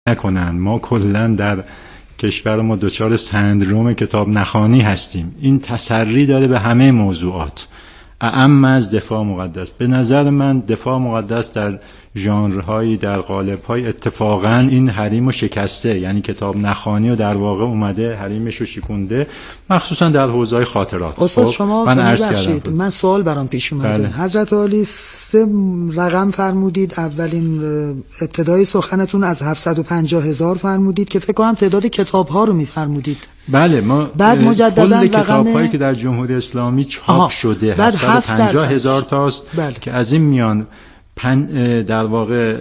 نکنن. ما کلا در کشور ما دچار سندروم کتاب نخوانی هستیم. این تسری داره به همه موضوعات، اعم از دفاع مقدس. به نظر من دفاع مقدس در ژانرهایی، در قالب‌های اتفاقاً این حریمو شکسته، یعنی کتاب نخوانی و در واقع اومده حریمشو شکونده، مخصوصا در حوزه‌های خاطرات. استاد شما من عرض کردم، من سوال برام پیش اومده. بله. حضرت عالی 3 رقم فرمودید. اولین ابتدای سخنتون از 750,000 فرمودید که فکر کنم تعداد کتاب‌ها رو می‌فرمودید. بله، ما بعد مجددا کل کتاب‌هایی که در جمهوری اسلامی چاپ شده 750,000 تاست. بله. که از این میان در واقع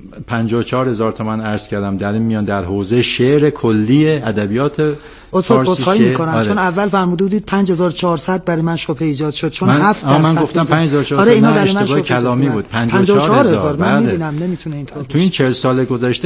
54,000 تومان عرض کردم، در این میان در حوزه شعر کلی ادبیات استاد بسخواهی میکنم. آره. چون اول فرموده بودید 5400 برای من شبهه ایجاد شد، چون 7% من گفتم 5400. آره اینا برای اشتباه کلامی بود. 54,000 من میبینم نمیتونه اینطور تو این 40 سال گذشته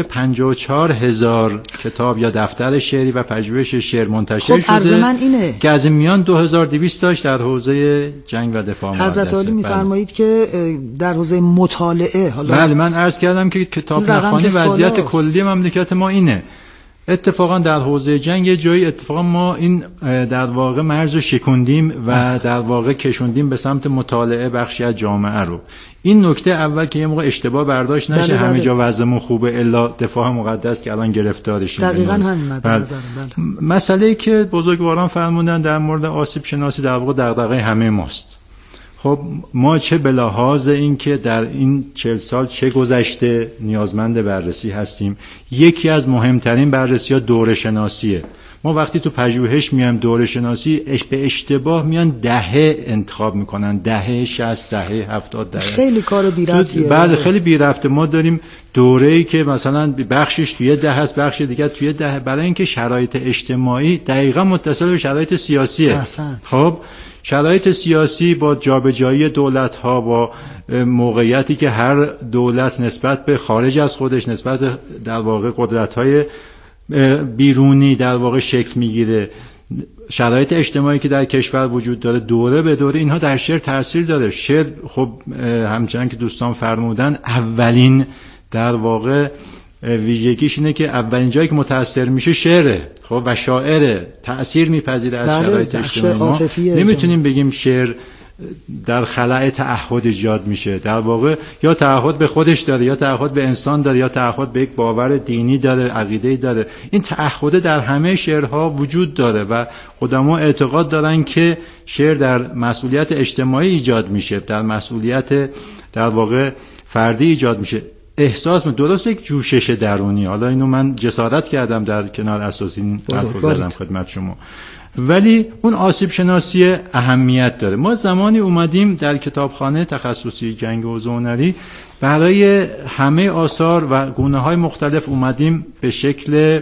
54,000 کتاب یا دفتر شعری و پژوهش شعر منتشر شده. عرض من اینه که از این میان 2200 تاش در حوزه جنگ و دفاع مقدس. حضرت عالی میفرمایید که در حوزه مطالعه، حالا بله من عرض کردم که کتاب نخوانی وضعیت کلی مملکت ما اینه. اتفاقا در حوزه جنگ یه جایی اتفاقا ما این در واقع مرز شکوندیم و در واقع کشوندیم به سمت مطالعه بخشی از جامعه رو. این نکته اول که یه موقع اشتباه برداشت نشه. بله. همه جا وضعمون خوبه الا دفاع مقدس که الان گرفتارشیم. دقیقاً همین نظر. مسئله‌ای که بزرگواران فرمودن در مورد آسیب شناسی در واقع دغدغه همه ماست. خب ما چه به لحاظ این که در این 40 سال چه گذشته نیازمند بررسی هستیم. یکی از مهمترین بررسی‌ها دوره شناسیه. ما وقتی تو پژوهش میایم دوره شناسی به اشتباه میان دهه انتخاب میکنن، دهه 60، دهه 70، دهه. خیلی کار بی ربطیه. بله خیلی بی ربطه. ما داریم دوره‌ای که مثلا بخشش توی دهه است، بخش دیگه توی دهه، برای اینکه شرایط اجتماعی دقیقاً متصل به شرایط سیاسیه. خب شرایط سیاسی با جابجایی دولت‌ها، با موقعیتی که هر دولت نسبت به خارج از خودش، نسبت در واقع قدرت‌های بیرونی در واقع شکل میگیره، شرایط اجتماعی که در کشور وجود داره، دوره به دوره اینها در شعر تاثیر داره. شعر خب همچنان که دوستان فرمودن اولین در واقع ویژگیش اینه که اولین جایی که متاثر میشه شعره. خب و شاعره تأثیر میپذیره از شرایط اجتماعی. ما نمیتونیم بگیم شعر در خلأ تعهد ایجاد میشه. در واقع یا تعهد به خودش داره، یا تعهد به انسان داره، یا تعهد به یک باور دینی داره، عقیده‌ای داره. این تعهد در همه شعرها وجود داره و قدما اعتقاد دارن که شعر در مسئولیت اجتماعی ایجاد میشه، در مسئولیت در واقع فردی ایجاد میشه. احساس درست یک جوشش درونی. حالا اینو من جسارت کردم در کنار اساس این حرفو زدم خدمت شما، ولی اون آسیب شناسی اهمیت داره. ما زمانی اومدیم در کتابخانه تخصصی جنگ و هنری برای همه آثار و گونه‌های مختلف اومدیم به شکل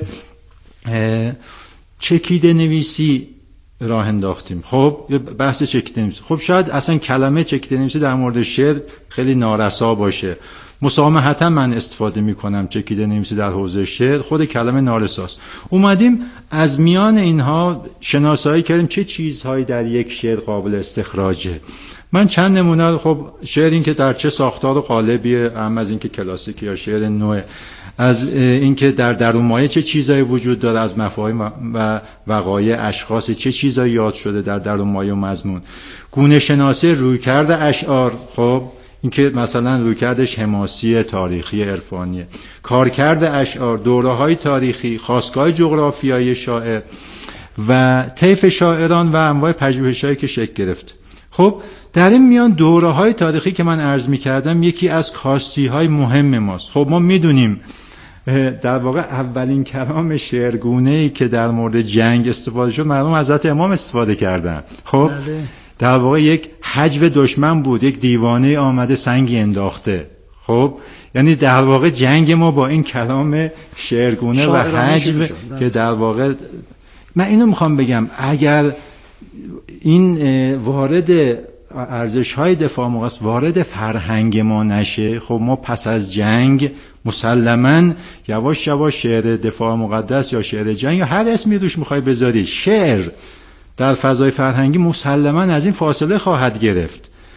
چکیده نویسی راه انداختیم. خب بحث چکیده نویسی، خب شاید اصلا کلمه چکیده نویسی در مورد شعر خیلی نارسا باشه. مسامحتا من استفاده میکنم چکیده نویسی در حوزه شعر، خود کلمه نارساست. اومدیم از میان اینها شناسایی کردیم چه چیزهایی در یک شعر قابل استخراجه. من چند نمونه، خب شعر این که در چه ساختار و قالبیه، هم از این که کلاسیک یا شعر نو، از این که در درون مایه چه چیزایی وجود داره، از مفاهیم و وقایع اشخاص چه چیزایی یاد شده در درون مایه و مضمون. گونه شناسی رویکرد اشعار، خب اینکه مثلا رویکردش حماسی، تاریخی، عرفانیه، کارکرد اشعار، دوره‌های تاریخی، خاستگاه جغرافیایی شاعر و طیف شاعران و انواع پژوهش‌هایی که شکل گرفت. خب در این میان دوره‌های تاریخی که من عرض می‌کردم یکی از کاستی‌های مهم ماست. خب ما می‌دونیم در واقع اولین کلام شعرگونه‌ای که در مورد جنگ استفاده شد مرحوم حضرت امام استفاده کردن. خب در واقع یک حجو دشمن بود، یک دیوانه آمده سنگی انداخته. خب یعنی در واقع جنگ ما با این کلام شعرگونه و حجو که در واقع من اینو میخوام بگم، اگر این وارد ارزش‌های دفاع مقدس وارد فرهنگ ما نشه، خب ما پس از جنگ مسلماً یواش یواش شعر دفاع مقدس یا شعر جنگ یا هر اسمی روش میخوای بذاری، شعر در فضای فرهنگی مسلماً از این فاصله خواهد گرفت.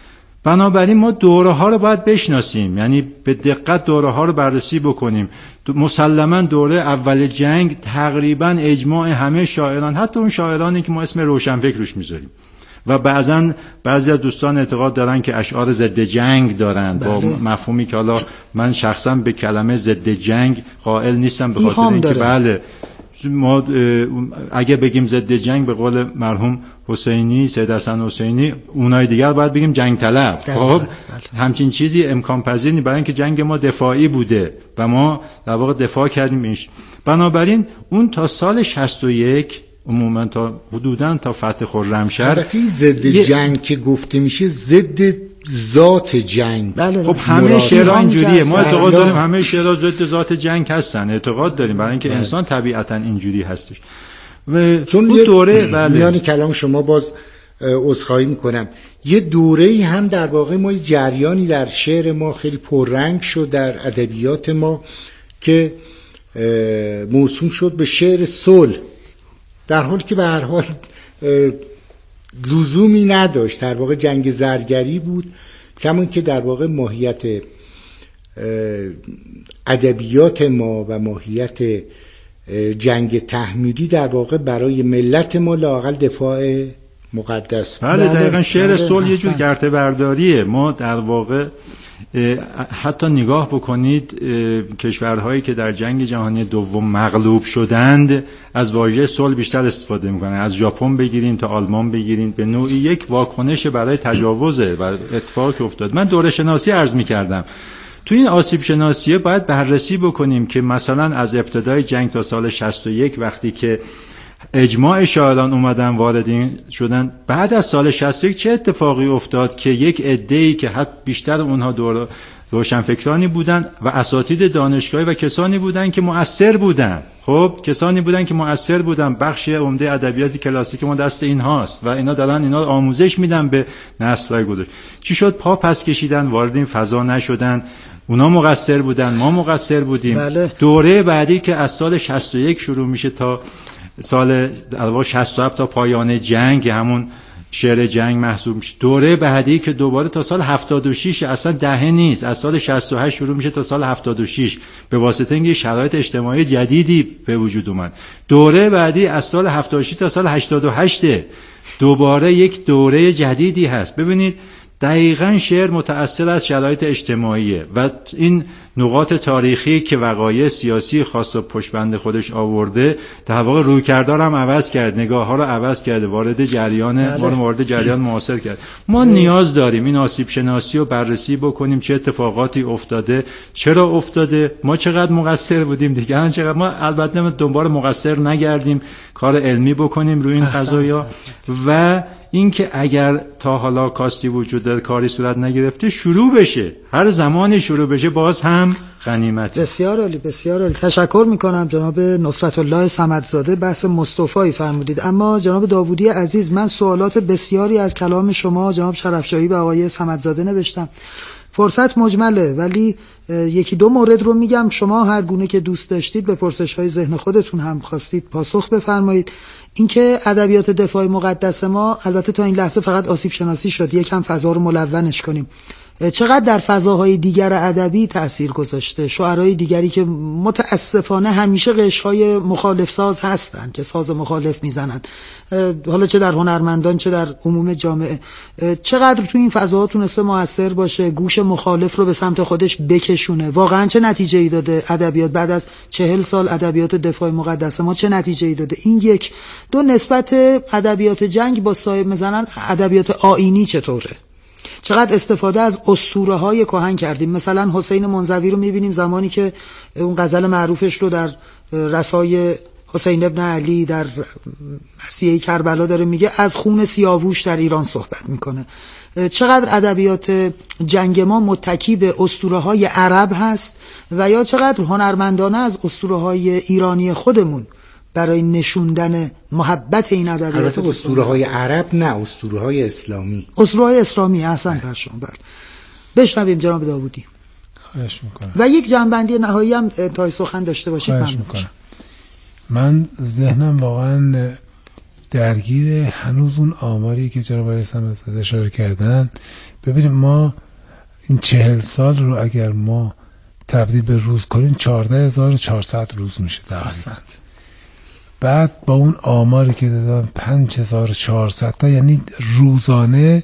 بنابراین ما دوره ها رو باید بشناسیم، یعنی به دقت دوره ها رو بررسی بکنیم. مسلما دوره اول جنگ تقریبا اجماع همه شاعران، حتی اون شاعرانی که ما اسم روشنفکر روش میذاریم و بعضی از دوستان اعتقاد دارن که اشعار ضد جنگ دارن با مفهومی که حالا من شخصا به کلمه ضد جنگ قائل نیستم، به خاطر اینکه بله ما اگه بگیم ضد جنگ به قول مرحوم حسینی، سید حسن حسینی، اونای دیگر باید بگیم جنگ طلب. خب همچین چیزی امکان پذیر نیست، برای اینکه جنگ ما دفاعی بوده و ما در واقع دفاع کردیم. بنابراین اون تا سال 61 عموما تا حدوداً تا فتح خرمشهر، البته ضد جنگ که گفته میشه ضد ذات جنگ. خب همه شعرها اینجوریه، ما اعتقاد داریم همه شعرها ضد ذات جنگ هستن، اعتقاد داریم، برای اینکه انسان طبیعتاً اینجوری هستش. و چون اون دوره میان کلام شما باز عذرخواهی میکنم، یه دوره‌ای هم در واقع ما جریانی در شعر ما خیلی پررنگ شد، در ادبیات ما، که موسوم شد به شعر صلح، در حالی که به هر حال لزومی نداشت، در واقع جنگ زرگری بود. کمون که در واقع ماهیت ادبیات ما و ماهیت جنگ تحمیلی در واقع برای ملت ما لااقل دفاع مقدس. بله دقیقا شعر صلح یه جور گرته برداریه. ما در واقع حتی نگاه بکنید کشورهایی که در جنگ جهانی دوم مغلوب شدند از واژه صلح بیشتر استفاده میکنن، از ژاپن بگیرین تا آلمان بگیرین، به نوعی یک واکنش برای تجاوزه و اتفاقی افتاد. من دوره شناسی عرض میکردم، تو این آسیب شناسیه باید بررسی بکنیم که مثلا از ابتدای جنگ تا سال 61 وقتی که اجماع شاعران اومدن واردین شدن، بعد از سال 61 چه اتفاقی افتاد که یک عده‌ای که حتی بیشتر اونها روشنفکرانی بودن و اساتید دانشگاهی و کسانی بودن که مؤثر بودن. خب کسانی بودن که مؤثر بودن، بخش عمده ادبیات کلاسیک ما دست اینهاست و اینا دارن اینا آموزش میدن به نسل‌های گذشته. چی شد؟ پا پس کشیدن، وارد این فضا نشدن. اونا مقصر بودن، ما مقصر بودیم. بله. دوره بعدی که از سال 61 شروع میشه تا سال 67 تا پایان جنگ، همون شعر جنگ محسوب میشه. دوره بعدی که دوباره تا سال 76 اصلا دهه نیست، از سال 68 شروع میشه تا سال 76 به واسطه اینکه شرایط اجتماعی جدیدی به وجود اومد. دوره بعدی از سال 76 تا سال 88 دوباره یک دوره جدیدی هست. ببینید دقیقاً شعر متأثر از شرایط اجتماعیه و این نقاط تاریخی که وقایع سیاسی خاص و پشتبند خودش آورده در واقع رویکردها رو هم عوض کرد، نگاه‌ها رو عوض کرد، وارد جریان معاصر کرد. ما نیاز داریم این آسیب شناسی رو بررسی بکنیم، چه اتفاقاتی افتاده، چرا افتاده، ما چقدر مقصر بودیم، دیگران چقدر. ما البته دنبال مقصر نگردیم، کار علمی بکنیم روی این قضایا و اینکه اگر تا حالا کاستی وجود داره، کاری صورت نگرفته، شروع بشه، هر زمانی شروع بشه باز هم غنیمت. بسیار عالی، بسیار عالی. تشکر میکنم جناب نصرت الله صمدزاده، بحث مصطفی فرمودید. اما جناب داوودی عزیز، من سوالات بسیاری از کلام شما جناب شرفشاهی و آقای صمدزاده نوشتم، فرصت مجمله، ولی یکی دو مورد رو میگم، شما هر گونه که دوست داشتید به پرسش‌های ذهن خودتون هم خواستید پاسخ بفرمایید. اینکه ادبیات دفاع مقدس ما البته تا این لحظه فقط آسیب شناسی شد، یکم فضا رو ملونش کنیم، چقدر در فضاهای دیگر ادبی تأثیر گذاشته؟ شعرهای دیگری که متاسفانه همیشه قشرهای مخالف ساز هستند که ساز مخالف میزنند، حالا چه در هنرمندان چه در عموم جامعه، چقدر تو این فضاها تونسته موثر باشه، گوش مخالف رو به سمت خودش بکشونه؟ واقعا چه نتیجه‌ای داده ادبیات بعد از 40 سال ادبیات دفاع مقدس ما، چه نتیجه‌ای داده؟ این یک. دو، نسبت ادبیات جنگ با صاحب مثلا ادبیات آیینی چطوره؟ چقدر استفاده از اسطوره‌های کهن کردیم؟ مثلا حسین منزوی رو می‌بینیم زمانی که اون غزل معروفش رو در رسای حسین ابن علی در مرثیه کربلا داره میگه، از خون سیاووش در ایران صحبت میکنه. چقدر ادبیات جنگ ما متکی به اسطوره‌های عرب هست و یا چقدر هنرمندانه از اسطوره‌های ایرانی خودمون برای نشوندن محبت این ادبیات. البته اسطوره‌های عرب نه، اسطوره‌های اسلامی. اسطوره‌های اسلامی احسن بر شما. بله. بشنویم جناب داوودی. خواهش میکنم. و یک جنبندی نهایی هم انتهای سخن داشته باشید. خواهش میکنم. من ذهنم واقعا درگیر هنوز اون آماری که جناب آقای صمدزاده اشاره کردن. ببینیم ما این 40 سال رو اگر ما تبدیل به روز کنیم 14400 روز میشه تقریبا. بعد با اون آماری که دادن 5400 تا، یعنی روزانه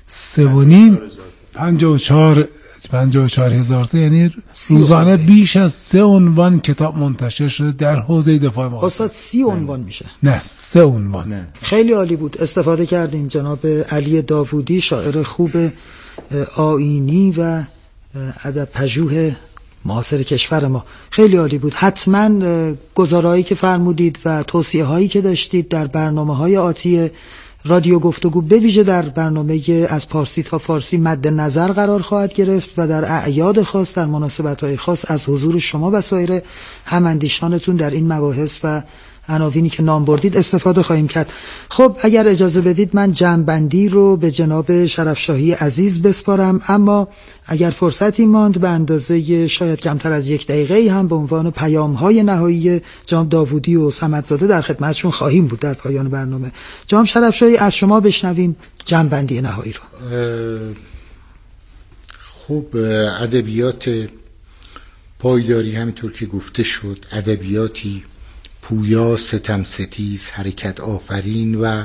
54,000 تا، یعنی روزانه بیش از 3 عنوان کتاب منتشر شده در حوزه دفاع معاصر. استاد 30 عنوان میشه؟ نه 3 عنوان. خیلی عالی بود، استفاده کردیم. جناب علی داوودی، شاعر خوب آیینی و ادب پژوه معاصر کشور ما، خیلی عالی بود. حتما گزارهایی که فرمودید و توصیه هایی که داشتید در برنامه‌های آتی رادیو گفتگو، به ویژه در برنامه از پارسی تا فارسی، مد نظر قرار خواهد گرفت و در اعیاد خاص، در مناسبت‌های خاص، از حضور شما و سایر هم‌اندیشانتون در این مباحث و عناوینی که نام بردید استفاده خواهیم کرد. خب اگر اجازه بدید من جمع‌بندی رو به جناب شرفشاهی عزیز بسپارم، اما اگر فرصتی ماند به اندازه شاید کمتر از 1 دقیقه هم به عنوان پیام‌های نهایی جناب داوودی و صمدزاده در خدمتشون خواهیم بود در پایان برنامه. جناب شرفشاهی از شما بشنویم جمع‌بندی نهایی رو. خب ادبیات پایداری همینطور که گفته شد، ادبیاتی پویا، ستم ستیز، حرکت آفرین و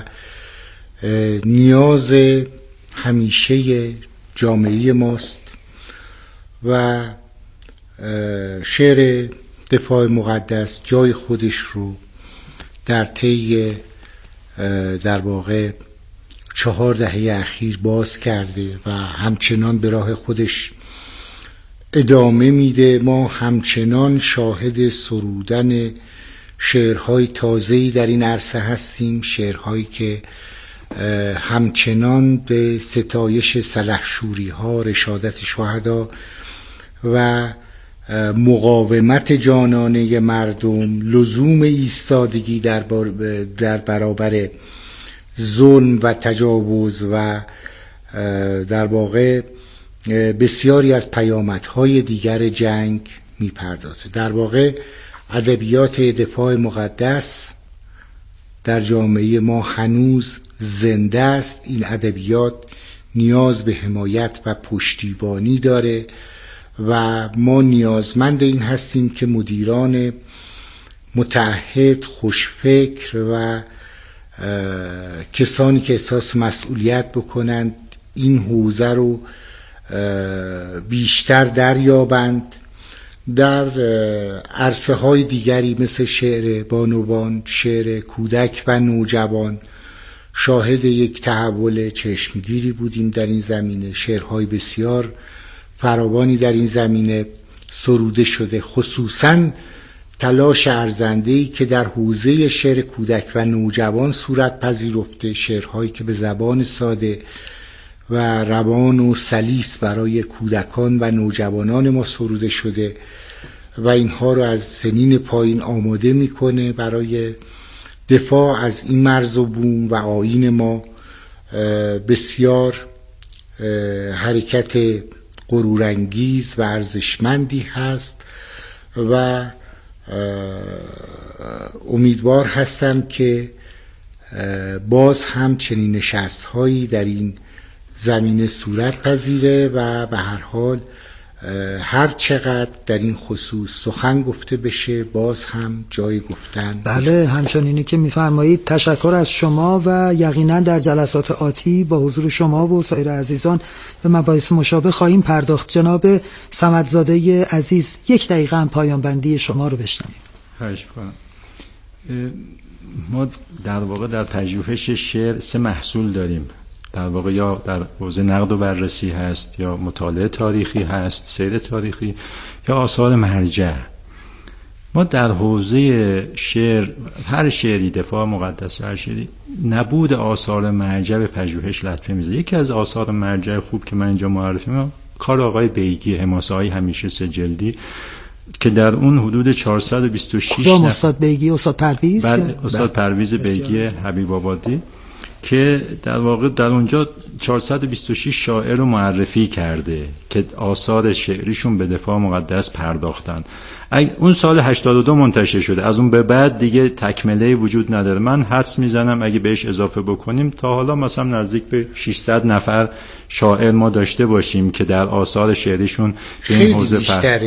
نیاز همیشه جامعه ماست و شعر دفاع مقدس جای خودش رو در طی در واقع 4 دهه اخیر باز کرده و همچنان به راه خودش ادامه میده. ما همچنان شاهد سرودن شعرهای تازه‌ای در این عرصه هستیم، شعرهایی که همچنان به ستایش سلحشوری‌ها، رشادت شهدا و مقاومت جانانه مردم، لزوم ایستادگی در برابر ظلم و تجاوز و در واقع بسیاری از پیامدهای دیگر جنگ میپردازه. در واقع ادبیات دفاع مقدس در جامعه ما هنوز زنده است. این ادبیات نیاز به حمایت و پشتیبانی داره و ما نیازمند این هستیم که مدیران متعهد، خوشفکر و کسانی که احساس مسئولیت بکنند این حوزه رو بیشتر دریابند. در عرصه های دیگری مثل شعر بانوان، شعر کودک و نوجوان شاهد یک تحول چشمگیری بودیم در این زمینه. شعرهای بسیار فراوانی در این زمینه سروده شده، خصوصاً تلاش ارزنده‌ای که در حوزه شعر کودک و نوجوان صورت پذیرفته، شعرهایی که به زبان ساده و روان و سلیس برای کودکان و نوجوانان ما سروده شده و اینها رو از سنین پایین آماده میکنه برای دفاع از این مرز و بوم و آیین ما. بسیار حرکت غرورانگیز و ارزشمندی هست و امیدوار هستم که باز هم چنین نشست‌هایی در این زمینه صورت پذیره و به هر حال هر چقدر در این خصوص سخن گفته بشه باز هم جای گفتن. بله همچنینی که میفرمایید. تشکر از شما و یقینا در جلسات آتی با حضور شما و سایر عزیزان به مباحث مشابه خواهیم پرداخت. جناب صمدزاده عزیز 1 دقیقه هم پایان بندی شما رو بشنویم. خواهش می‌کنم. ما در واقع در پژوهش شعر 3 محصول داریم. در واقع یا در حوزه نقد و بررسی هست، یا مطالعه تاریخی هست، سیر تاریخی، یا آثار مرجع. ما در حوزه شعر، هر شعری، دفاع مقدس هر شعری، نبود آثار مرجع به پژوهش لطمه میزنه. یکی از آثار مرجع خوب که من اینجا معرفی می‌کنم کار آقای بیگی، حماسه‌های همیشه 3 جلدی که در اون حدود 426 استاد بیگی، استاد پرویز، استاد پرویز بیگی حبیب آبادی، که در واقع در اونجا 426 شاعر رو معرفی کرده که آثار شعریشون به دفاع مقدس پرداختن. اون سال 82 منتشر شده، از اون به بعد دیگه تکمله وجود نداره. من حدس میزنم اگه بهش اضافه بکنیم تا حالا مثلا نزدیک به 600 نفر شاعر ما داشته باشیم که در آثار شعریشون به این حوزه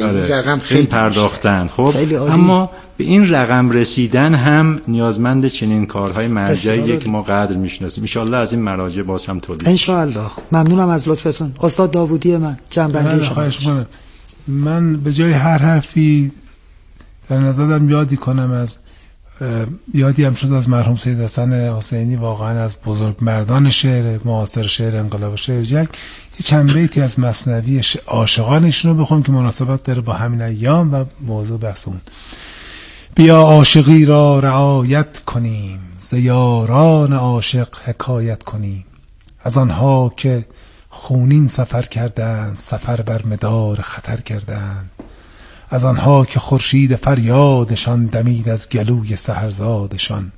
پرداختن. خب اما به این رقم رسیدن هم نیازمند چنین کارهای مرجعیه که ما قدر میشناسیم. ان شاءالله از این مراجع باز هم تولید. ان شاءالله. ممنونم از لطفتون استاد داوودی. من جنبندی شما. من به جای هر حرفی در نظرم یادی کنم از یادی هم شد از مرحوم سید حسن حسینی، واقعا از بزرگ مردان شعر معاصر، شعر انقلاب، شعر جنگ. یه چند بیتی از مثنوی عاشقانشون رو بخونم که مناسبت داره با همین ایام و موضوع بحثمون. بیا عاشقی را رعایت کنیم، ز یاران عاشق حکایت کنیم. از آنها که خونین سفر کردند، سفر بر مدار خطر کردند. از آنها که خورشید فریادشان دمید از گلوی سحرزادشان.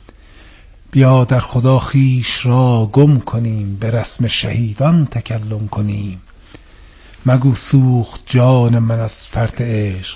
بیا در خدا خیش را گم کنیم، به رسم شهیدان تکلم کنیم. مگو سوخت جان من از فرط عشق،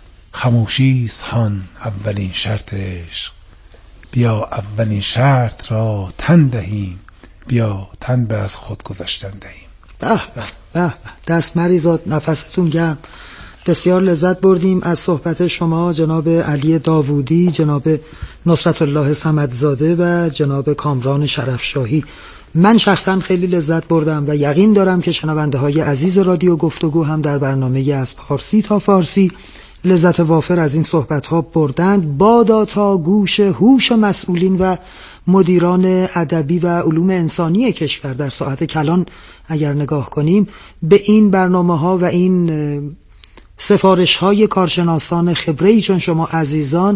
خموشیست هان اولین شرط عشق. بیا اولین شرط را تن دهیم، بیا تن به از خود گذشتن دهیم. به به به، دست مریزاد، نفستون گرم. بسیار لذت بردیم از صحبت شما جناب علی داوودی، جناب نصرت الله صمدزاده و جناب کامران شرفشاهی. من شخصا خیلی لذت بردم و یقین دارم که شنونده های عزیز رادیو گفتگو هم در برنامه از پارسی تا فارسی لذت وافر از این صحبت ها بردند. بادا تا گوش هوش مسئولین و مدیران ادبی و علوم انسانی کشور در ساعت کلان اگر نگاه کنیم به این برنامه ها و این سفارش های کارشناسان خبره‌ای چون شما عزیزان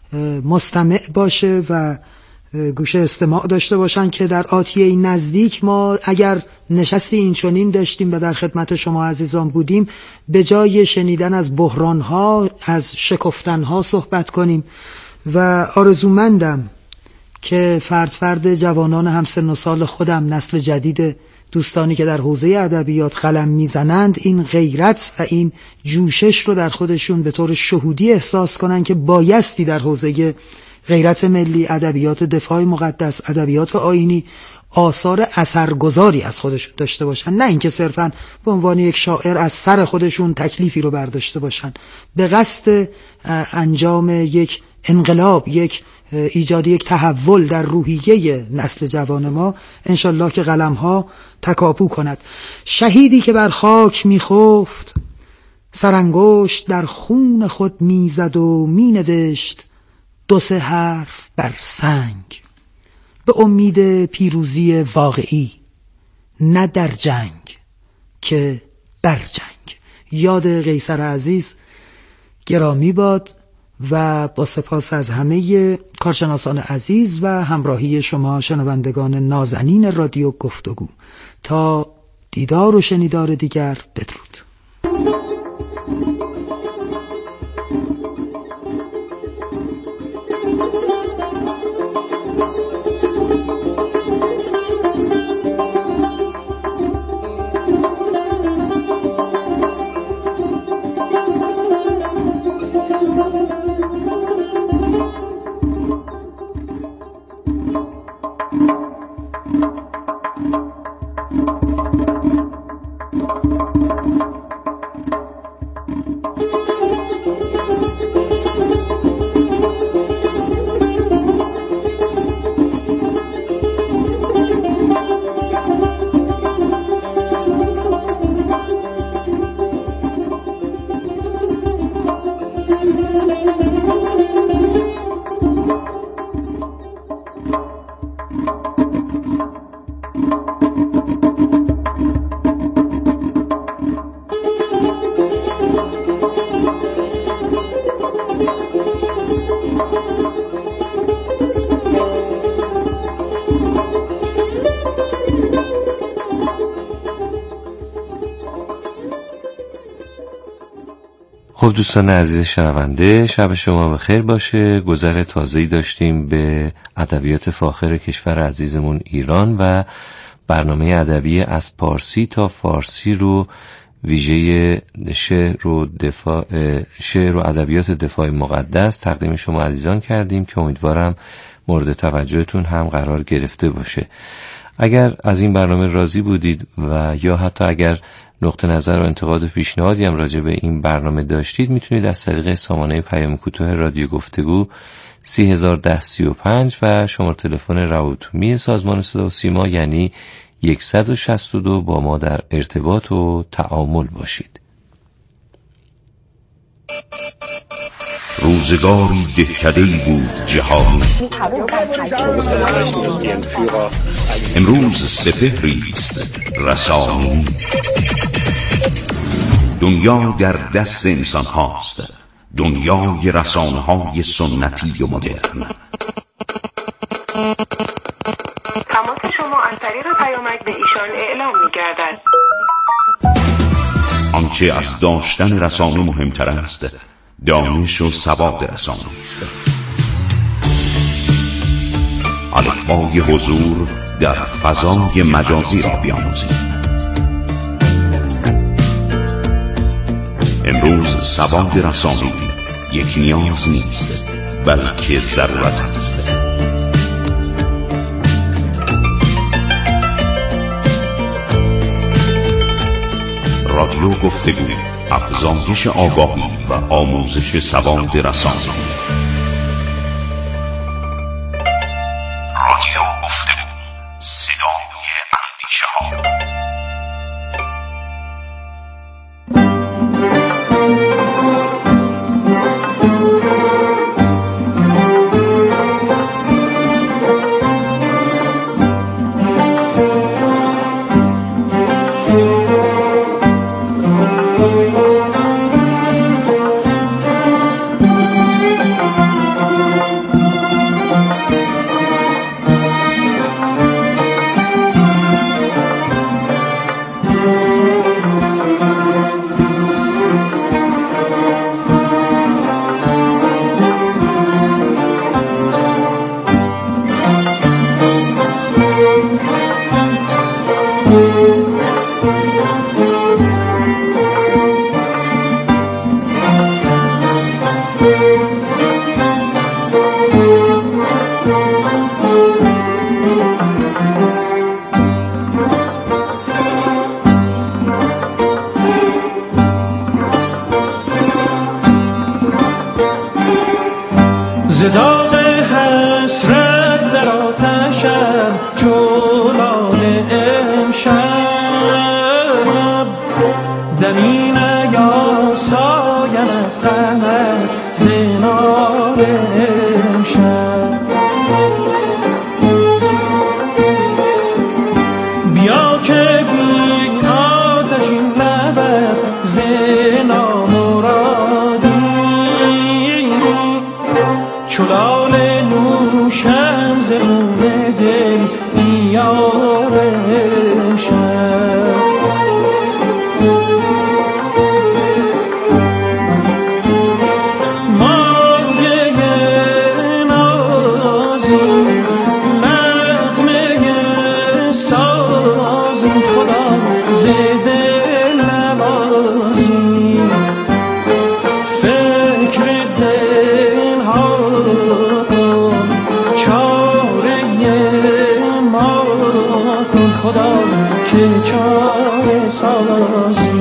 مستمع باشه و گوشه استماع داشته باشن که در آتیه نزدیک ما اگر نشستی این چنین داشتیم و در خدمت شما عزیزان بودیم، به جای شنیدن از بحران ها، از شکفتن ها صحبت کنیم. و آرزومندم که فرد جوانان همسن و سال خودم، نسل جدید دوستانی که در حوزه ادبیات قلم میزنند، این غیرت و این جوشش رو در خودشون به طور شهودی احساس کنن که بایستی در حوزه غیرت ملی، ادبیات دفاع مقدس، ادبیات آیینی آثار اثرگذاری از خودشون داشته باشن، نه اینکه صرفاً به عنوان یک شاعر از سر خودشون تکلیفی رو برداشته باشن به قصد انجام یک انقلاب، یک ایجاد یک تحول در روحیه نسل جوان ما. انشالله که قلم ها تکاپو کند. شهیدی که بر خاک میخفت، سرانگشت در خون خود میزد و مینوشت دو سه حرف بر سنگ، به امید پیروزی واقعی، نه در جنگ که بر جنگ. یاد قیصر عزیز گرامی باد و با سپاس از همه کارشناسان عزیز و همراهی شما شنوندگان نازنین رادیو گفتگو. تا دیدار و شنیدار دیگر، بدرود. خب دوستان عزیز شنونده، شب شما بخیر باشه. گذر تازه‌ای داشتیم به ادبیات فاخر کشور عزیزمون ایران و برنامه ادبی از پارسی تا فارسی رو ویژه شعر و ادبیات دفاع مقدس تقدیم شما عزیزان کردیم که امیدوارم مورد توجهتون هم قرار گرفته باشه. اگر از این برنامه راضی بودید و یا حتی اگر نقطه نظر و انتقاد و پیشنهادی هم راجع به این برنامه داشتید، میتونید از طریق سامانه پیام کوتاه رادیو گفتگو 301035 و شماره تلفن روابط سازمان صدا و سیما یعنی 162 با ما در ارتباط و تعامل باشید. روزگاری دهکده‌ای بود جهانی، امروز سپهری است رسانی. دنیا در دست انسان هاست، دنیای رسانه های سنتی و مدرن. تماس شما از طریق پیامک به ایشان اعلام می‌گردد. آنچه از داشتن رسانه مهمتر است، دانش و سواد رسانه است. الفبای حضور در فضای مجازی را بیاموزید. امروز سواد رسانه‌ای یک نیاز نیست، بلکه ضرورت است. رادیو گفتگو، افزایش آگاهی و آموزش سواد رسانه‌ای. رادیو گفتگو، صدای اندیشه‌ها. زداغ حسرت در آتشم جلال امشب، دمی نیاسایم از غمت زنار امشب. بیا که بی آتشین لبت زنا مرادی، چلال نوشم ز خون دل دیار امشب. مانگه نازی نغمه سازی، خدا ز دل نوازی، فکر دل ها کن، چاره ما کن خدا که چاره سازی.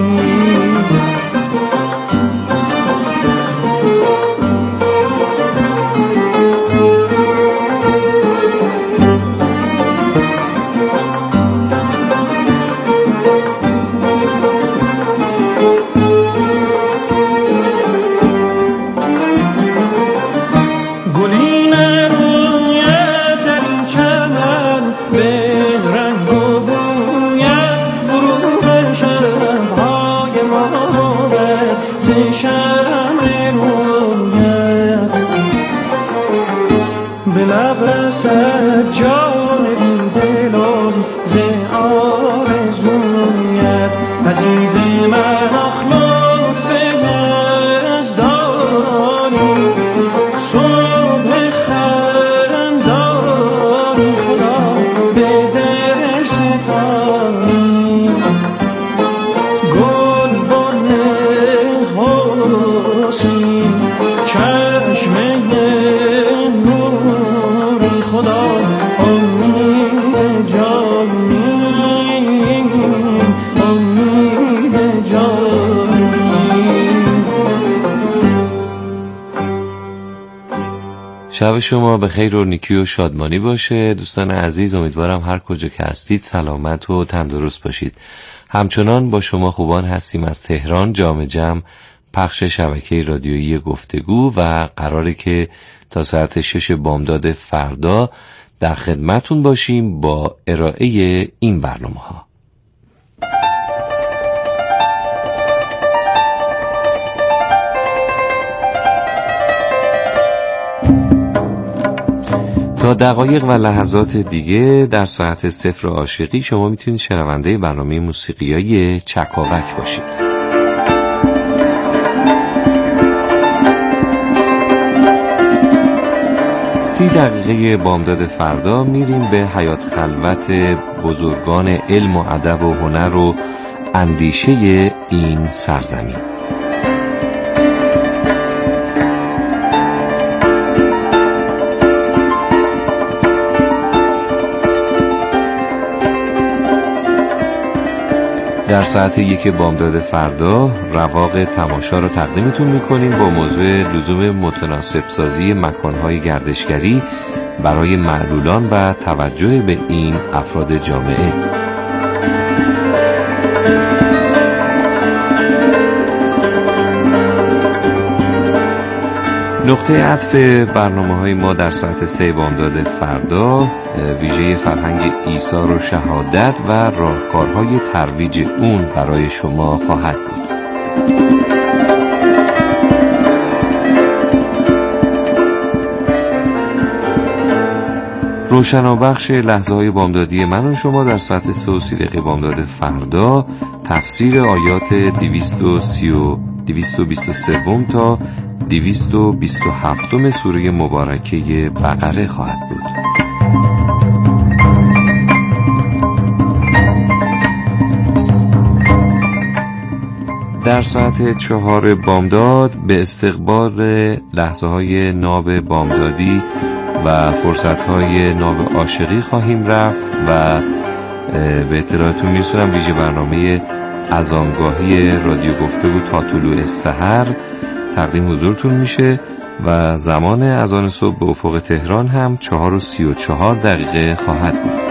گلین رویت در این چمن به رنگ و بویت، فروغ شبهای مابد ز شمع رویت، به لب رسد جان این دلم ز آرزویت. عزیز من آخ لطف یزدانی، صبح خندانی، خدا به دل ستانی. گل شب شما به خیر و نیکی و شادمانی باشه. دوستان عزیز، امیدوارم هر کجا که هستید سلامت و تندرست باشید. همچنان با شما خوبان هستیم از تهران، جام جم پخش شبکه رادیویی گفتگو و قراره که تا ساعت 6 بامداد فردا در خدمتون باشیم با ارائه این برنامه ها. تا دقایق و لحظات دیگه در ساعت 0 عاشقی شما میتونید شنونده برنامه موسیقیای چکاوک باشید. 30 دقیقه بامداد فردا میریم به حیات خلوت بزرگان علم و ادب و هنر و اندیشه این سرزمین. در ساعت 1 بامداد فردا رواق تماشا رو تقدیمتون میکنیم با موضوع لزوم متناسب سازی مکانهای گردشگری برای معلولان و توجه به این افراد جامعه. نقطه عطف برنامه‌های ما در ساعت 3 بامداد فردا ویژه فرهنگ ایثار و شهادت و راهکارهای ترویج اون برای شما خواهد بود. روشنابخش لحظه‌های بامدادی من و شما در ساعت 3:30 دقیقه بامداد فردا تفسیر آیات 223 تا 227 سوره مبارکه بقره خواهد بود. در ساعت 4 بامداد به استقبال لحظه‌های ناب بامدادی و فرصت‌های ناب عاشقی خواهیم رفت و به اطلاعتون میرسونم ویژه برنامه اذانگاهی رادیو گفتگو تا طلوع سحر تقدیم حضورتون میشه و زمان اذان صبح به افق تهران هم 4:34 دقیقه خواهد بود.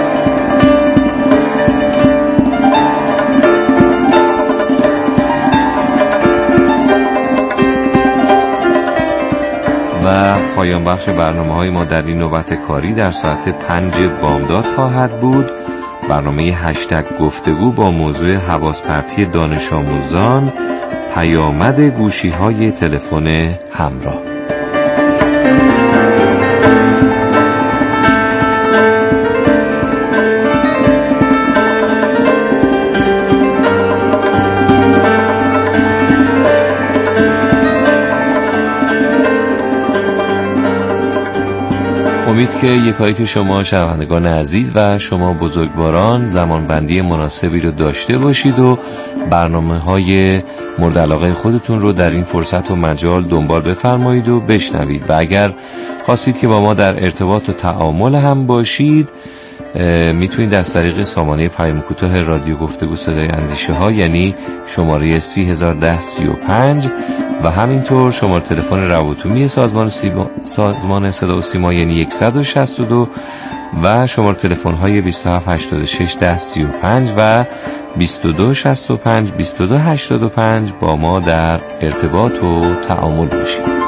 و پایان بخش برنامه‌های ما در این نوبت کاری در ساعت 5 بامداد خواهد بود. برنامه هشتگ گفتگو با موضوع حواس پرتی دانش آموزان، پیامد گوشی‌های تلفن همراه. امید که یکایی که شما شنوندگان عزیز و شما بزرگواران زمانبندی مناسبی رو داشته باشید و برنامه‌های مورد علاقه خودتون رو در این فرصت و مجال دنبال بفرمایید و بشنوید و اگر خواستید که با ما در ارتباط و تعامل هم باشید میتونید از طریق سامانه پیام کوتاه رادیو گفتگو صدای اندیشه ها یعنی شماره 301035 و همینطور شماره تلفن روابطومی سازمان صدا و سیما یعنی 162 و شماره تلفن های 2786 1035 و 2265 2285 با ما در ارتباط و تعامل باشید.